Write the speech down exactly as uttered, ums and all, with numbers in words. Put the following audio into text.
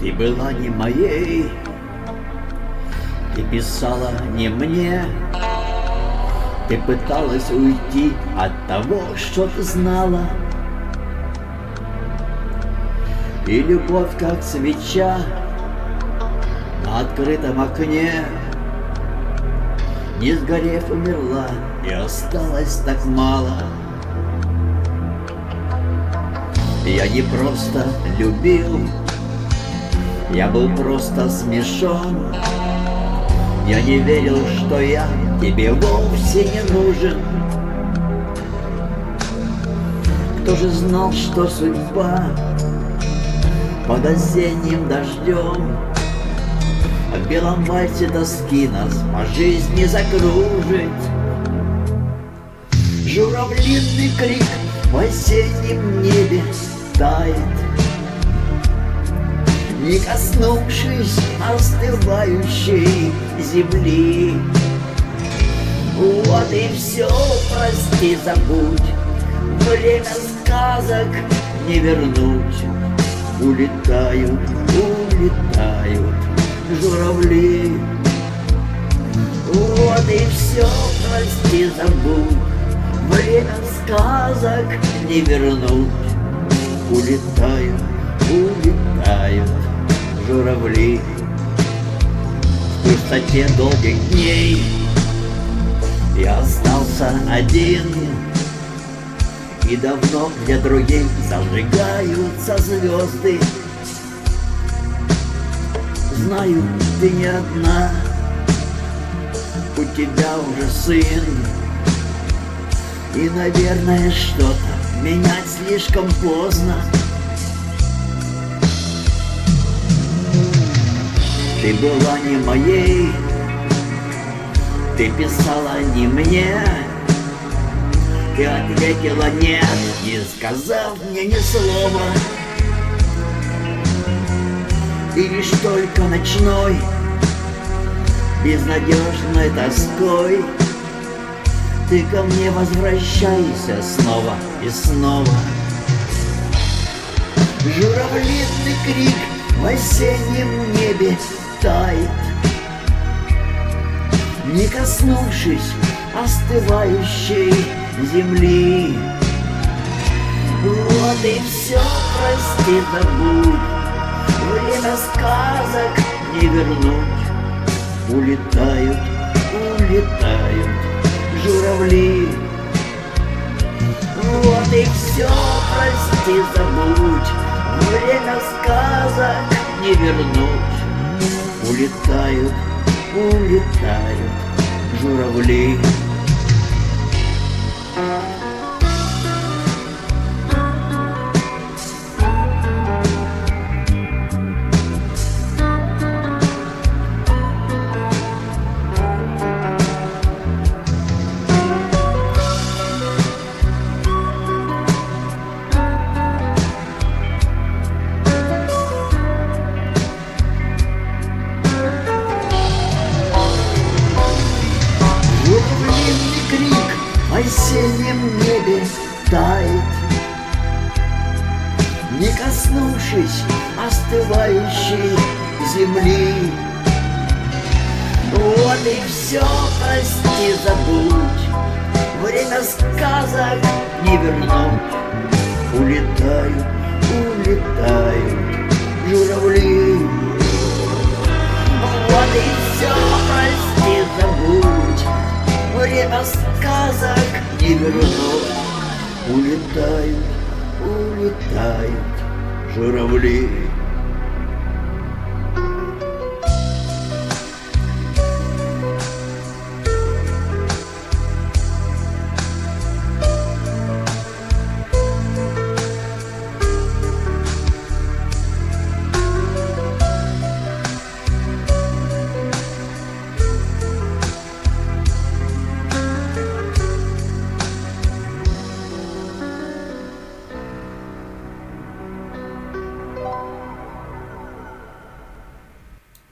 Ты была не моей, ты писала не мне, ты пыталась уйти от того, что ты знала. И любовь, как свеча на открытом окне, не сгорев, умерла, и осталось так мало. Я не просто любил, я был просто смешон. Я не верил, что я тебе вовсе не нужен. Кто же знал, что судьба под осенним дождем в белом вальсе тоски нас по жизни закружит. Журавлиный крик в осеннем небе тает, не коснувшись остывающей земли. Вот и все, прости, забудь, время сказок не вернуть. Улетают, улетают журавли. Вот и все, прости, забудь, время сказок не вернуть. Улетают, улетают журавли. В пустоте долгих дней я остался один, и давно для других зажигаются звезды. Знаю, ты не одна, у тебя уже сын, и, наверное, что-то менять слишком поздно. Ты была не моей, ты писала не мне, ты ответила нет, не сказав мне ни слова. И лишь только ночной, безнадежной тоской, ты ко мне возвращайся снова и снова. Журавлиный крик в осеннем небе тает, не коснувшись остывающей земли. Вот и все, прости, забудь, время сказок не вернуть. Улетают, улетают журавли. Вот и все, прости, забудь, время сказок не вернуть. Улетают, улетают журавли. В осеннем небе тает, не коснувшись остывающей земли. Вот и все, прости, забудь, время сказок не вернуть. Улетают, улетают журавли. Вот и все, прости, забудь, время сказок не вернуть. Улетают, улетают журавли.